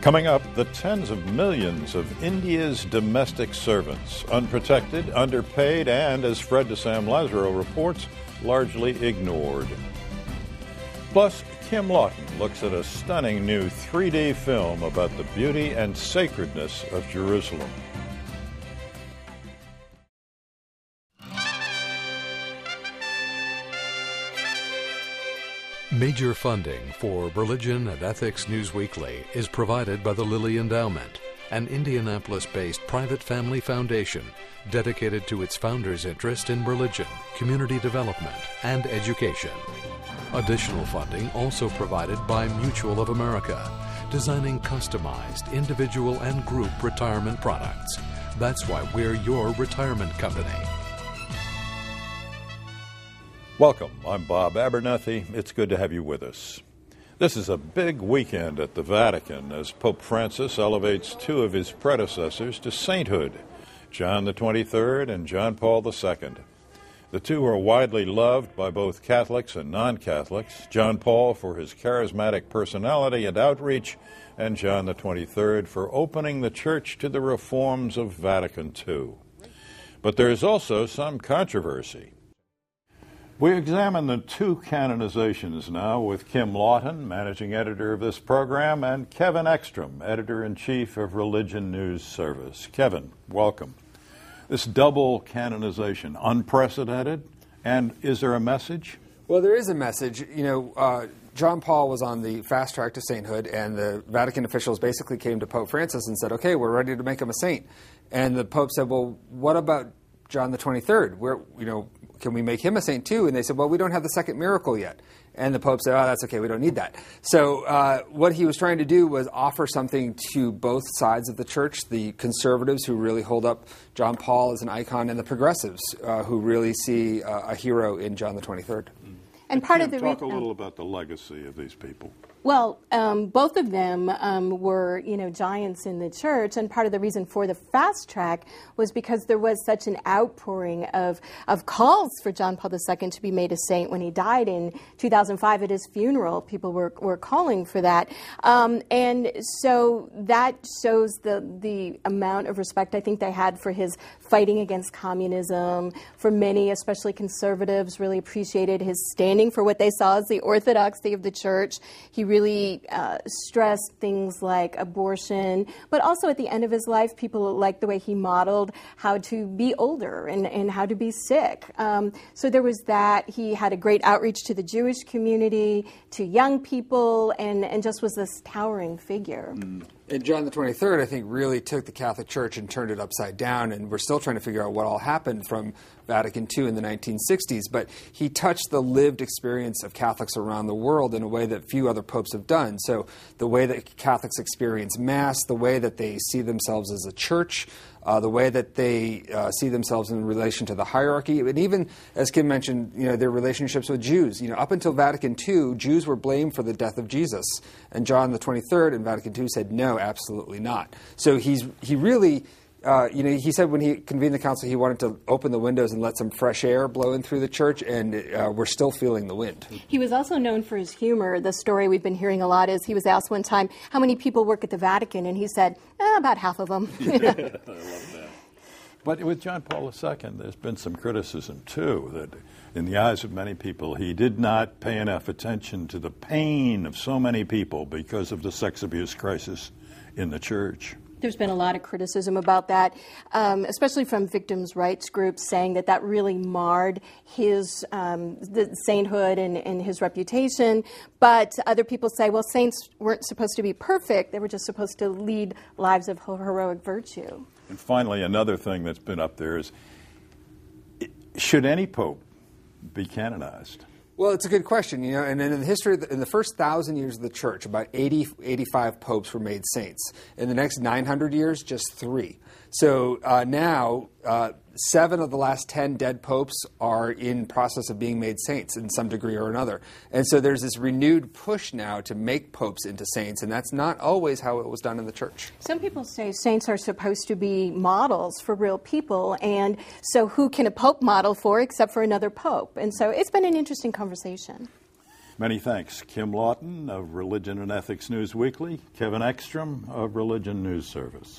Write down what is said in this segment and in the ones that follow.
Coming up, the tens of millions of India's domestic servants, unprotected, underpaid, and, as Fred de Sam Lazaro reports, largely ignored. Plus, Kim Lawton looks at a stunning new 3D film about the beauty and sacredness of Jerusalem. Major funding for Religion and Ethics News Weekly is provided by the Lilly Endowment, an Indianapolis-based private family foundation dedicated to its founders' interest in religion, community development, and education. Additional funding also provided by Mutual of America, designing customized individual and group retirement products. That's why we're your retirement company. Welcome. I'm Bob Abernethy. It's good to have you with us. This is a big weekend at the Vatican as Pope Francis elevates two of his predecessors to sainthood, John the 23rd and John Paul II. The two are widely loved by both Catholics and non-Catholics, John Paul for his charismatic personality and outreach, and John the 23rd for opening the Church to the reforms of Vatican II. But there is also some controversy. We examine the two canonizations now with Kim Lawton, managing editor of this program, and Kevin Ekstrom, editor-in-chief of Religion News Service. Kevin, welcome. This double canonization, unprecedented, and is there a message? Well, there is a message. John Paul was on the fast track to sainthood, and the Vatican officials basically came to Pope Francis and said, okay, we're ready to make him a saint. And the Pope said, well, what about John the 23rd? Can we make him a saint too? And they said, well, we don't have the second miracle yet. And the Pope said, oh, that's okay, we don't need that. So what he was trying to do was offer something to both sides of the church, the conservatives who really hold up John Paul as an icon, and the progressives who really see a hero in John the 23rd. And part of the talk a little about the legacy of these people. Well, both of them were, giants in the church, and part of the reason for the fast track was because there was such an outpouring of calls for John Paul II to be made a saint when he died in 2005 at his funeral. People were calling for that, and so that shows the amount of respect I think they had for his fighting against communism. For many, especially conservatives, really appreciated his standing for what they saw as the orthodoxy of the church. He really stressed things like abortion, but also at the end of his life, people liked the way he modeled how to be older and how to be sick. So there was that. He had a great outreach to the Jewish community, to young people, and just was this towering figure. And John the 23rd, I think, really took the Catholic Church and turned it upside down, and we're still trying to figure out what all happened from Vatican II in the 1960s. But he touched the lived experience of Catholics around the world in a way that few other popes have done. So the way that Catholics experience Mass, the way that they see themselves as a church, the way that they see themselves in relation to the hierarchy, and even, as Kim mentioned, their relationships with Jews. Up until Vatican II, Jews were blamed for the death of Jesus, and John the 23rd in Vatican II said, no, absolutely not. So he really, he said when he convened the council, he wanted to open the windows and let some fresh air blow in through the church, and we're still feeling the wind. He was also known for his humor. The story we've been hearing a lot is he was asked one time, how many people work at the Vatican? And he said, about half of them. I love that. But with John Paul II, there's been some criticism, too, that in the eyes of many people, he did not pay enough attention to the pain of so many people because of the sex abuse crisis in the church. There's been a lot of criticism about that, especially from victims' rights groups, saying that really marred his the sainthood and his reputation. But other people say, well, saints weren't supposed to be perfect. They were just supposed to lead lives of heroic virtue. And finally, another thing that's been up there is, should any pope be canonized? Well, it's a good question, and in the history, in the first 1,000 years of the church, about 85 popes were made saints. In the next 900 years, just 3. So now, 7 of the last 10 dead popes are in process of being made saints in some degree or another. And so there's this renewed push now to make popes into saints, and that's not always how it was done in the church. Some people say saints are supposed to be models for real people, and so who can a pope model for except for another pope? And so it's been an interesting conversation. Many thanks. Kim Lawton of Religion and Ethics News Weekly, Kevin Ekstrom of Religion News Service.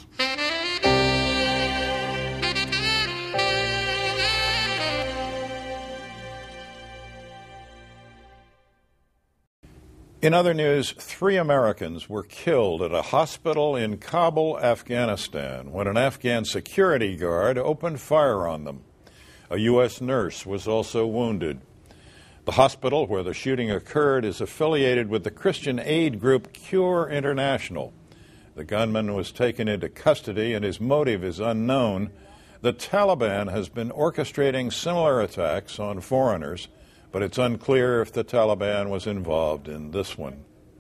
In other news, 3 Americans were killed at a hospital in Kabul, Afghanistan, when an Afghan security guard opened fire on them. A U.S. nurse was also wounded. The hospital where the shooting occurred is affiliated with the Christian aid group Cure International. The gunman was taken into custody and his motive is unknown. The Taliban has been orchestrating similar attacks on foreigners, but it's unclear if the Taliban was involved in this one.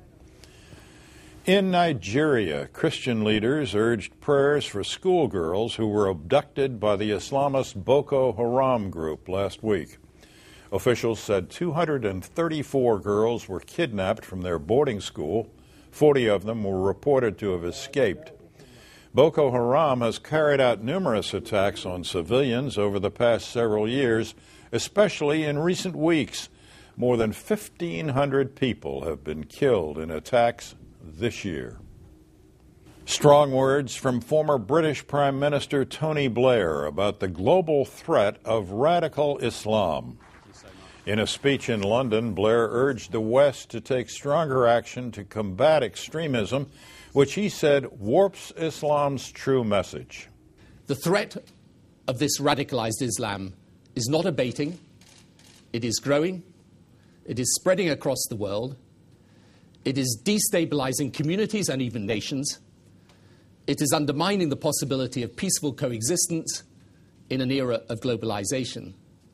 In Nigeria, Christian leaders urged prayers for schoolgirls who were abducted by the Islamist Boko Haram group last week. Officials said 234 girls were kidnapped from their boarding school. 40 of them were reported to have escaped. Boko Haram has carried out numerous attacks on civilians over the past several years, especially in recent weeks. More than 1,500 people have been killed in attacks this year. Strong words from former British Prime Minister Tony Blair about the global threat of radical Islam. In a speech in London, Blair urged the West to take stronger action to combat extremism, which he said warps Islam's true message. The threat of this radicalized Islam is not abating. It is growing. It is spreading across the world. It is destabilizing communities and even nations. It is undermining the possibility of peaceful coexistence in an era of globalization.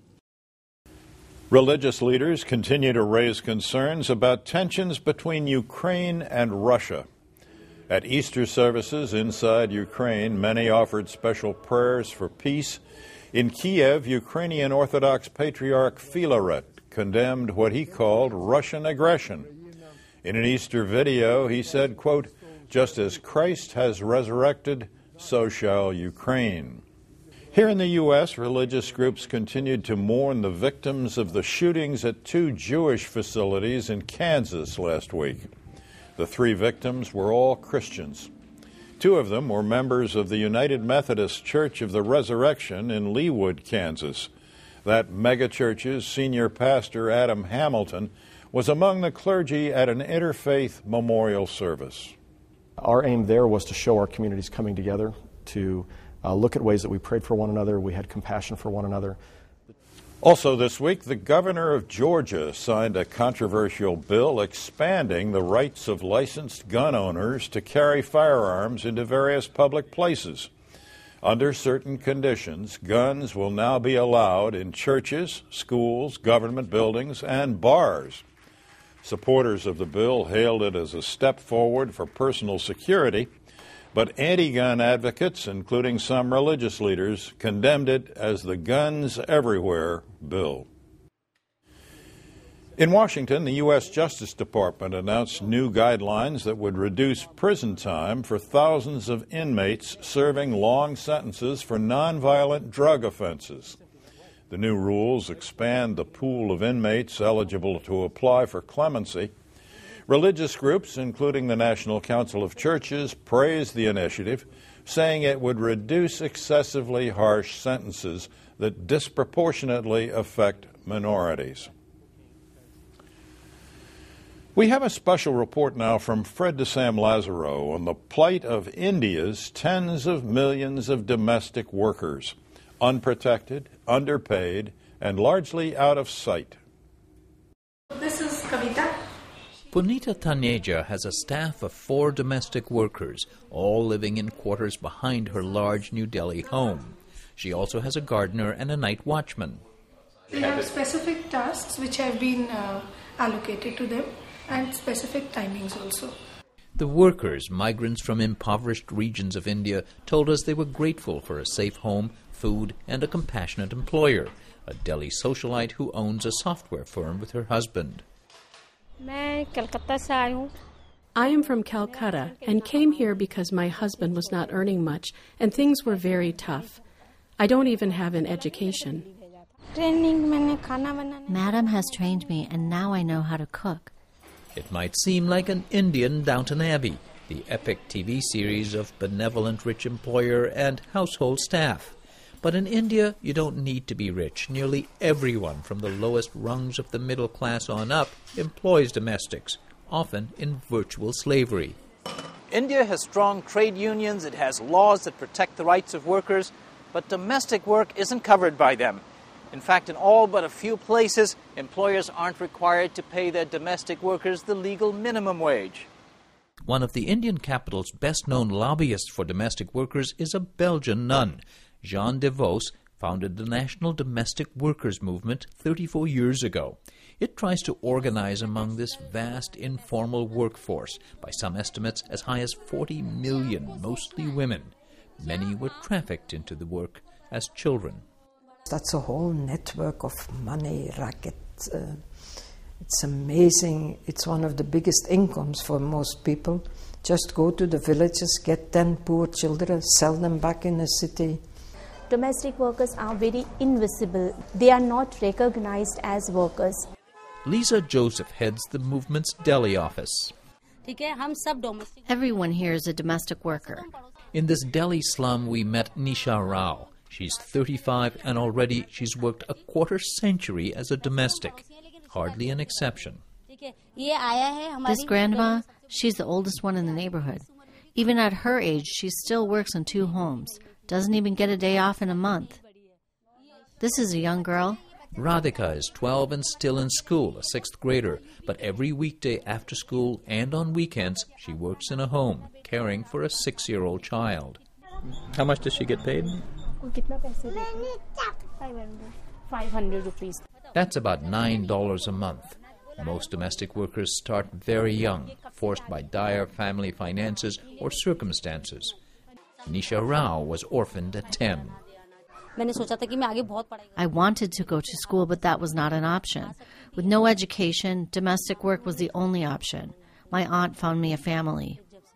Religious leaders continue to raise concerns about tensions between Ukraine and Russia. At Easter services inside Ukraine, many offered special prayers for peace. In Kiev, Ukrainian Orthodox Patriarch Filaret condemned what he called Russian aggression. In an Easter video, he said, quote, "Just as Christ has resurrected, so shall Ukraine." Here in the U.S., religious groups continued to mourn the victims of the shootings at 2 Jewish facilities in Kansas last week. The 3 victims were all Christians. 2 of them were members of the United Methodist Church of the Resurrection in Leawood, Kansas. That megachurch's senior pastor, Adam Hamilton, was among the clergy at an interfaith memorial service. Our aim there was to show our communities coming together, to look at ways that we prayed for one another, we had compassion for one another. Also this week, the governor of Georgia signed a controversial bill expanding the rights of licensed gun owners to carry firearms into various public places. Under certain conditions, guns will now be allowed in churches, schools, government buildings, and bars. Supporters of the bill hailed it as a step forward for personal security, but anti-gun advocates, including some religious leaders, condemned it as the Guns Everywhere bill. In Washington, the U.S. Justice Department announced new guidelines that would reduce prison time for thousands of inmates serving long sentences for nonviolent drug offenses. The new rules expand the pool of inmates eligible to apply for clemency. Religious groups, including the National Council of Churches, praised the initiative, saying it would reduce excessively harsh sentences that disproportionately affect minorities. We have a special report now from Fred de Sam Lazaro on the plight of India's tens of millions of domestic workers, unprotected, underpaid, and largely out of sight. This is Kavita. Punita Taneja has a staff of 4 domestic workers, all living in quarters behind her large New Delhi home. She also has a gardener and a night watchman. They have specific tasks which have been allocated to them and specific timings also. The workers, migrants from impoverished regions of India, told us they were grateful for a safe home, food, and a compassionate employer, a Delhi socialite who owns a software firm with her husband. I am from Calcutta and came here because my husband was not earning much and things were very tough. I don't even have an education. Madam has trained me, and now I know how to cook. It might seem like an Indian Downton Abbey, the epic TV series of benevolent rich employer and household staff. But in India, you don't need to be rich. Nearly everyone from the lowest rungs of the middle class on up employs domestics, often in virtual slavery. India has strong trade unions, it has laws that protect the rights of workers, but domestic work isn't covered by them. In fact, in all but a few places, employers aren't required to pay their domestic workers the legal minimum wage. One of the Indian capital's best-known lobbyists for domestic workers is a Belgian nun. Jean de Vos founded the National Domestic Workers Movement 34 years ago. It tries to organize among this vast informal workforce, by some estimates as high as 40 million, mostly women. Many were trafficked into the work as children. That's a whole network of money, racket. It's amazing. It's one of the biggest incomes for most people. Just go to the villages, get 10 poor children, sell them back in the city. Domestic workers are very invisible. They are not recognized as workers. Lisa Joseph heads the movement's Delhi office. Everyone here is a domestic worker. In this Delhi slum, we met Nisha Rao. She's 35 and already she's worked a quarter century as a domestic. Hardly an exception. This grandma, she's the oldest one in the neighborhood. Even at her age, she still works in 2 homes. Doesn't even get a day off in a month. This is a young girl. Radhika is 12 and still in school, a 6th grader. But every weekday after school and on weekends, she works in a home, caring for a 6-year-old child. How much does she get paid? 500 rupees. That's about $9 a month. Most domestic workers start very young, forced by dire family finances or circumstances. Nisha Rao was orphaned at 10. I wanted to go to school, but that was not an option. With no education, domestic work was the only option. My aunt found me a family.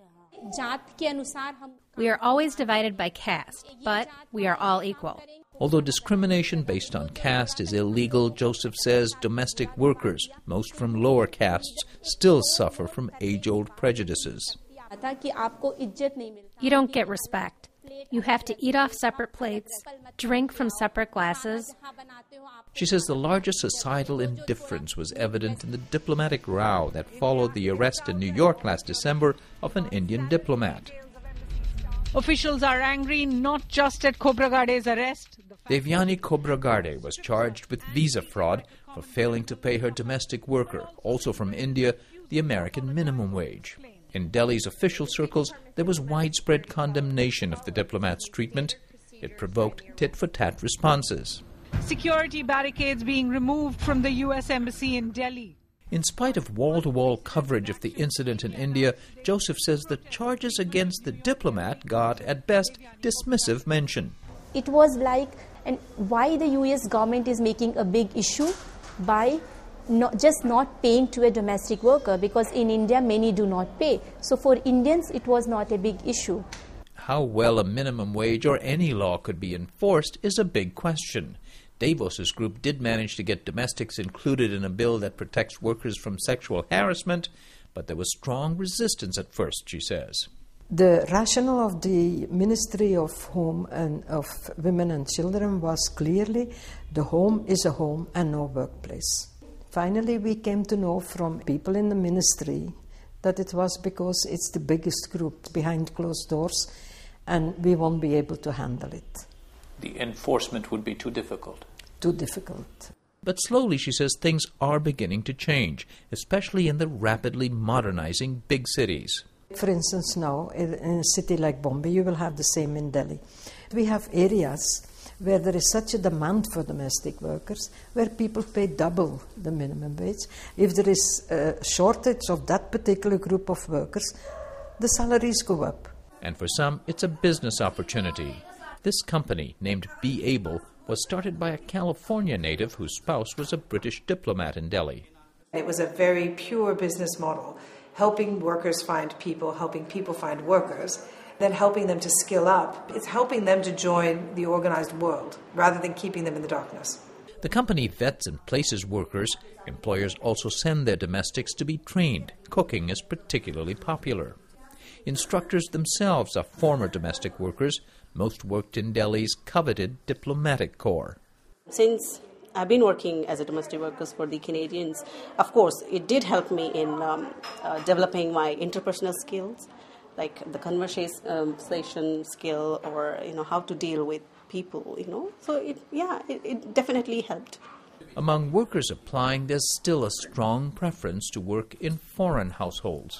We are always divided by caste, but we are all equal. Although discrimination based on caste is illegal, Joseph says domestic workers, most from lower castes, still suffer from age-old prejudices. You don't get respect. You have to eat off separate plates, drink from separate glasses. She says the largest societal indifference was evident in the diplomatic row that followed the arrest in New York last December of an Indian diplomat. Officials are angry not just at Khobragadhe's arrest. Devyani Khobragadhe was charged with visa fraud for failing to pay her domestic worker, also from India, the American minimum wage. In Delhi's official circles, there was widespread condemnation of the diplomat's treatment. It provoked tit-for-tat responses. Security barricades being removed from the U.S. Embassy in Delhi. In spite of wall-to-wall coverage of the incident in India, Joseph says the charges against the diplomat got, at best, dismissive mention. It was like, and why the U.S. government is making a big issue by not paying to a domestic worker, because in India many do not pay. So for Indians it was not a big issue. How well a minimum wage or any law could be enforced is a big question. Davos's group did manage to get domestics included in a bill that protects workers from sexual harassment, but there was strong resistance at first, she says. The rationale of the Ministry of Home and of Women and Children was clearly the home is a home and no workplace. Finally, we came to know from people in the ministry that it was because it's the biggest group behind closed doors and we won't be able to handle it. The enforcement would be too difficult. Too difficult. But slowly, she says, things are beginning to change, especially in the rapidly modernizing big cities. For instance, now, in a city like Bombay, you will have the same in Delhi. We have areas where there is such a demand for domestic workers, where people pay double the minimum wage. If there is a shortage of that particular group of workers, the salaries go up. And for some, it's a business opportunity. This company, named Be Able, was started by a California native whose spouse was a British diplomat in Delhi. It was a very pure business model, helping workers find people, helping people find workers, then helping them to skill up. It's helping them to join the organized world rather than keeping them in the darkness. The company vets and places workers. Employers also send their domestics to be trained. Cooking is particularly popular. Instructors themselves are former domestic workers. Most worked in Delhi's coveted diplomatic corps. Since I've been working as a domestic worker for the Canadians, of course, it did help me in developing my interpersonal skills, like the conversation skill, or how to deal with people. So it definitely helped. Among workers applying, there's still a strong preference to work in foreign households.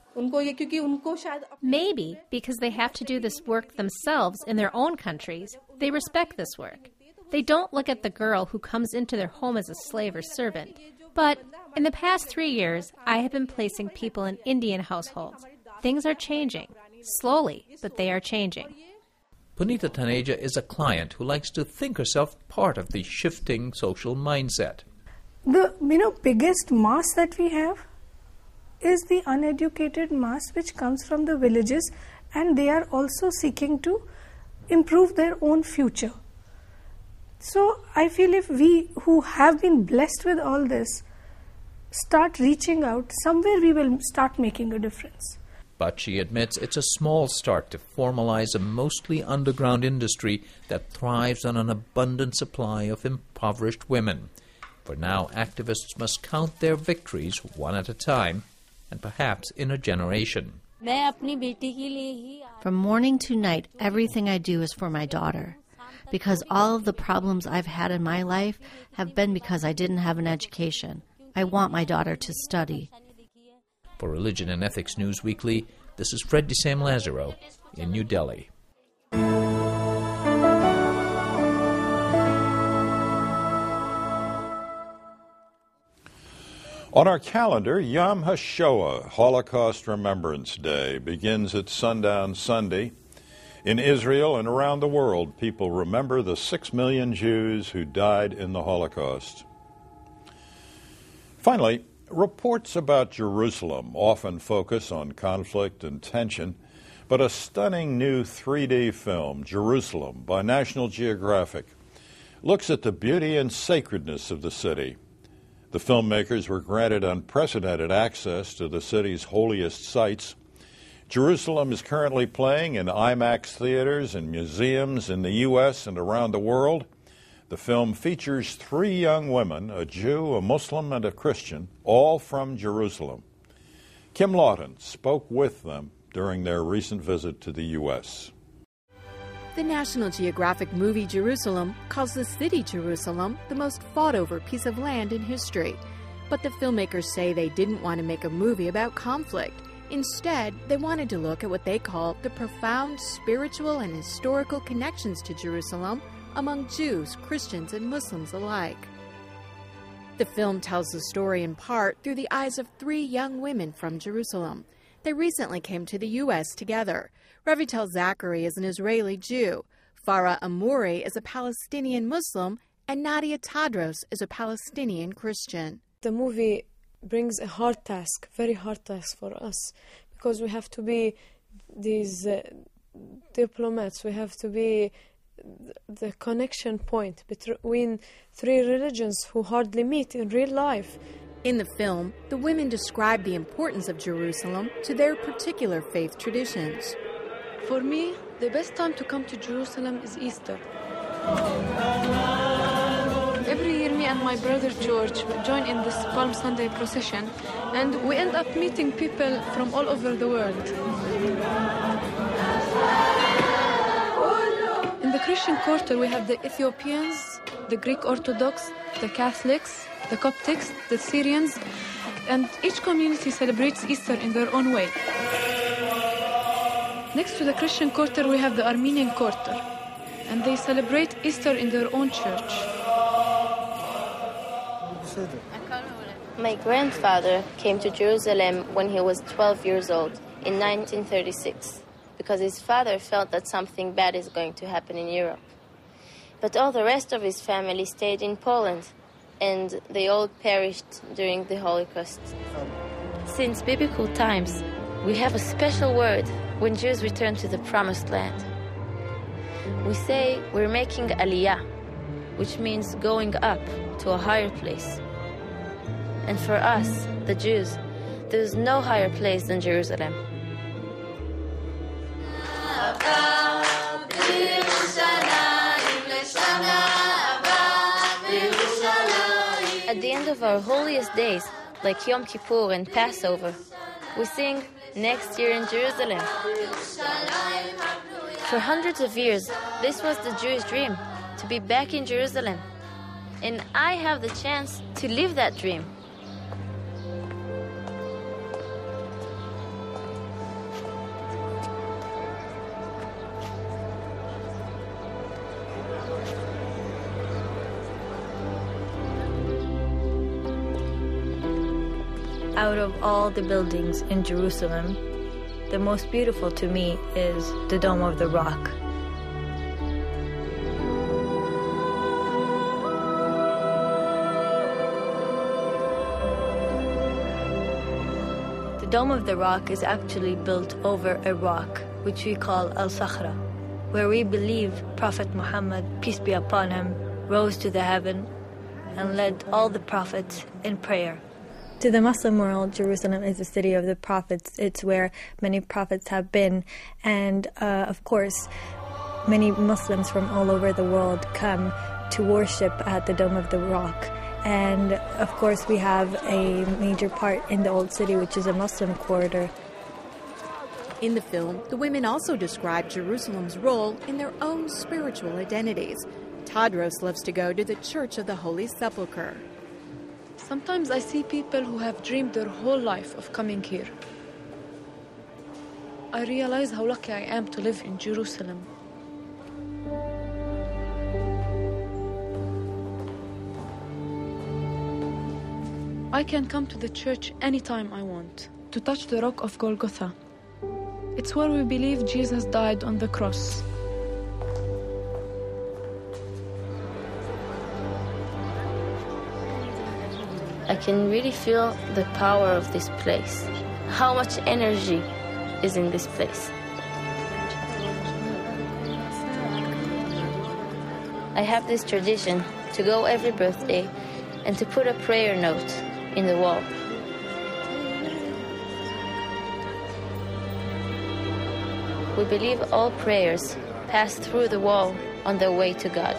Maybe because they have to do this work themselves in their own countries, they respect this work. They don't look at the girl who comes into their home as a slave or servant. But in the past 3 years, I have been placing people in Indian households. Things are changing. Slowly, but they are changing. Punita Taneja is a client who likes to think herself part of the shifting social mindset. The biggest mass that we have is the uneducated mass which comes from the villages, and they are also seeking to improve their own future. So I feel if we who have been blessed with all this start reaching out, somewhere we will start making a difference. But she admits it's a small start to formalize a mostly underground industry that thrives on an abundant supply of impoverished women. For now, activists must count their victories one at a time, and perhaps in a generation. From morning to night, everything I do is for my daughter. Because all of the problems I've had in my life have been because I didn't have an education. I want my daughter to study. For Religion and Ethics News Weekly, this is Fred de Sam Lazaro in New Delhi. On our calendar, Yom HaShoah, Holocaust Remembrance Day, begins at sundown Sunday. In Israel and around the world, people remember the 6 million Jews who died in the Holocaust. Finally, reports about Jerusalem often focus on conflict and tension, but a stunning new 3D film, Jerusalem, by National Geographic, looks at the beauty and sacredness of the city. The filmmakers were granted unprecedented access to the city's holiest sites. Jerusalem is currently playing in IMAX theaters and museums in the U.S. and around the world. The film features 3 young women, a Jew, a Muslim, and a Christian, all from Jerusalem. Kim Lawton spoke with them during their recent visit to the U.S. The National Geographic movie Jerusalem calls the city Jerusalem the most fought-over piece of land in history. But the filmmakers say they didn't want to make a movie about conflict. Instead, they wanted to look at what they call the profound spiritual and historical connections to Jerusalem among Jews, Christians, and Muslims alike. The film tells the story in part through the eyes of 3 young women from Jerusalem. They recently came to the U.S. together. Revital Zachary is an Israeli Jew, Farah Amouri is a Palestinian Muslim, and Nadia Tadros is a Palestinian Christian. The movie brings a hard task, very hard task for us, because we have to be these diplomats. We have to be the connection point between 3 religions who hardly meet in real life. In the film, the women describe the importance of Jerusalem to their particular faith traditions. For me, the best time to come to Jerusalem is Easter. Every year, me and my brother George join in this Palm Sunday procession, and we end up meeting people from all over the world. In the Christian quarter, we have the Ethiopians, the Greek Orthodox, the Catholics, the Coptics, the Syrians, and each community celebrates Easter in their own way. Next to the Christian quarter, we have the Armenian quarter, and they celebrate Easter in their own church. My grandfather came to Jerusalem when he was 12 years old in 1936 because his father felt that something bad is going to happen in Europe. But all the rest of his family stayed in Poland, and they all perished during the Holocaust. Since biblical times, we have a special word when Jews return to the Promised Land. We say we're making Aliyah. which means going up to a higher place. And for us, the Jews, there is no higher place than Jerusalem. At the end of our holiest days, like Yom Kippur and Passover, we sing "Next Year in Jerusalem." For hundreds of years, this was the Jewish dream, to be back in Jerusalem. And I have the chance to live that dream. Out of all the buildings in Jerusalem, the most beautiful to me is the Dome of the Rock. The Dome of the Rock is actually built over a rock, which we call Al-Sakhra, where we believe Prophet Muhammad, peace be upon him, rose to the heaven and led all the prophets in prayer. To the Muslim world, Jerusalem is the city of the prophets. It's where many prophets have been. And, of course, many Muslims from all over the world come to worship at the Dome of the Rock. And, of course, we have a major part in the Old City, which is a Muslim quarter. In the film, the women also describe Jerusalem's role in their own spiritual identities. Tadros loves to go to the Church of the Holy Sepulchre. Sometimes I see people who have dreamed their whole life of coming here. I realize how lucky I am to live in Jerusalem. I can come to the church anytime I want, to touch the rock of Golgotha. It's where we believe Jesus died on the cross. I can really feel the power of this place. How much energy is in this place. I have this tradition to go every birthday and to put a prayer note in the wall. We believe all prayers pass through the wall on their way to God.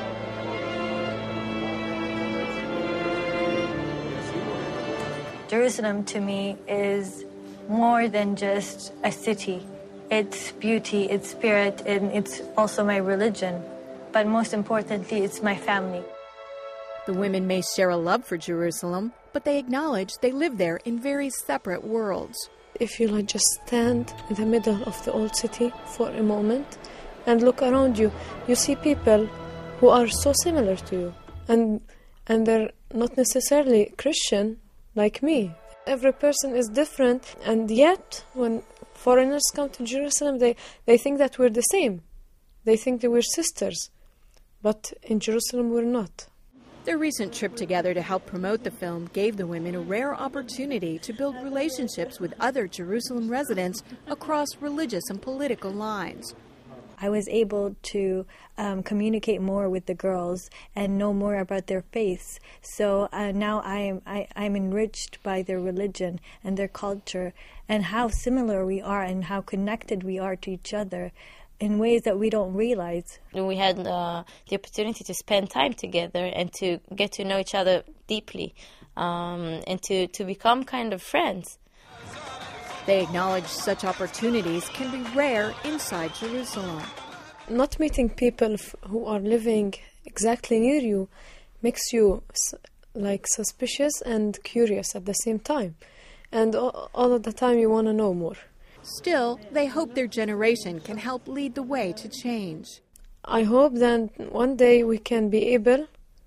Jerusalem to me is more than just a city. It's beauty, it's spirit, and it's also my religion. But most importantly, it's my family. The women may share a love for Jerusalem, but they acknowledge they live there in very separate worlds. If you just stand in the middle of the old city for a moment and look around you, you see people who are so similar to you. And they're not necessarily Christian like me. Every person is different, and yet when foreigners come to Jerusalem, they think that we're the same. They think that we're sisters. But in Jerusalem, we're not. Their recent trip together to help promote the film gave the women a rare opportunity to build relationships with other Jerusalem residents across religious and political lines. I was able to communicate more with the girls and know more about their faiths. So now I'm enriched by their religion and their culture and how similar we are and how connected we are to each other in ways that we don't realize. We had the opportunity to spend time together and to get to know each other deeply and to become kind of friends. They acknowledge such opportunities can be rare inside Jerusalem. Not meeting people who are living exactly near you makes you suspicious and curious at the same time. And all of the time you want to know more. Still, they hope their generation can help lead the way to change. I hope that one day we can be able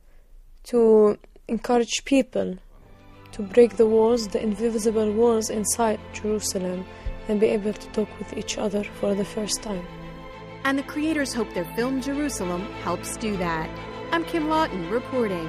to encourage people to break the walls, the invisible walls inside Jerusalem, and be able to talk with each other for the first time. And the creators hope their film Jerusalem helps do that. I'm Kim Lawton reporting.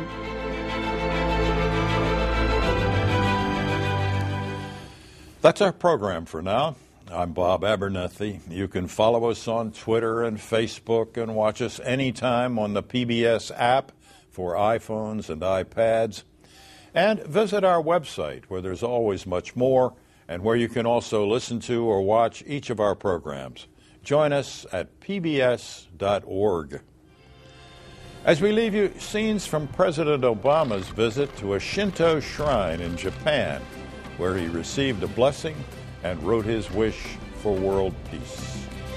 That's our program for now. I'm Bob Abernethy. You can follow us on Twitter and Facebook and watch us anytime on the PBS app for iPhones and iPads. And visit our website where there's always much more and where you can also listen to or watch each of our programs. Join us at pbs.org. As we leave you, scenes from President Obama's visit to a Shinto shrine in Japan, where he received a blessing and wrote his wish for world peace.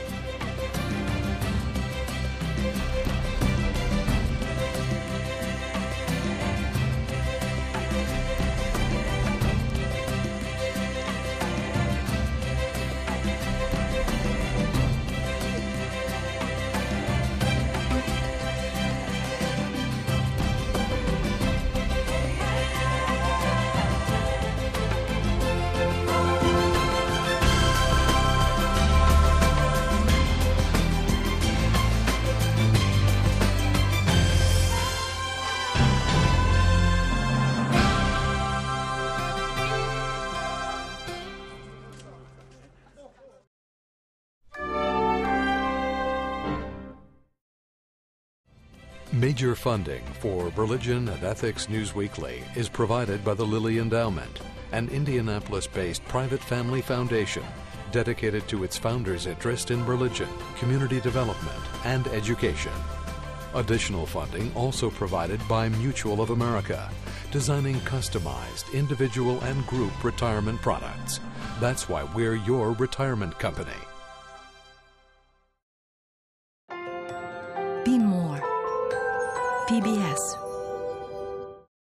Major funding for Religion and Ethics News Weekly is provided by the Lilly Endowment, an Indianapolis-based private family foundation dedicated to its founders' interest in religion, community development, and education. Additional funding also provided by Mutual of America, designing customized individual and group retirement products. That's why we're your retirement company. Be more. PBS.